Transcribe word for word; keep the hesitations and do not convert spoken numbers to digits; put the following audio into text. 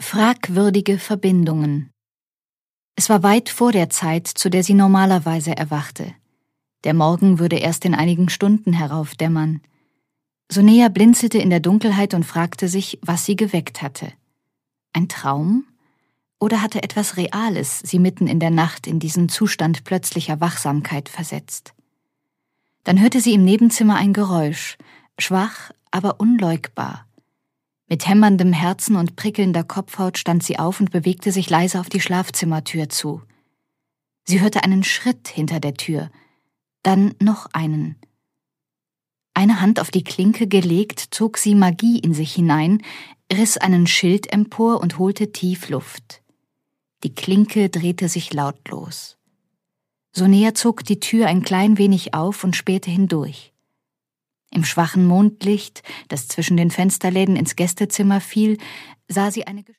Fragwürdige Verbindungen. Es war weit vor der Zeit, zu der sie normalerweise erwachte. Der Morgen würde erst in einigen Stunden heraufdämmern. Sonea blinzelte in der Dunkelheit und fragte sich, was sie geweckt hatte. Ein Traum? Oder hatte etwas Reales sie mitten in der Nacht in diesen Zustand plötzlicher Wachsamkeit versetzt? Dann hörte sie im Nebenzimmer ein Geräusch, schwach, aber unleugbar. Mit hämmerndem Herzen und prickelnder Kopfhaut stand sie auf und bewegte sich leise auf die Schlafzimmertür zu. Sie hörte einen Schritt hinter der Tür, dann noch einen. Eine Hand auf die Klinke gelegt, zog sie Magie in sich hinein, riss einen Schild empor und holte tief Luft. Die Klinke drehte sich lautlos. Sonea zog die Tür ein klein wenig auf und spähte hindurch. Im schwachen Mondlicht, das zwischen den Fensterläden ins Gästezimmer fiel, sah sie eine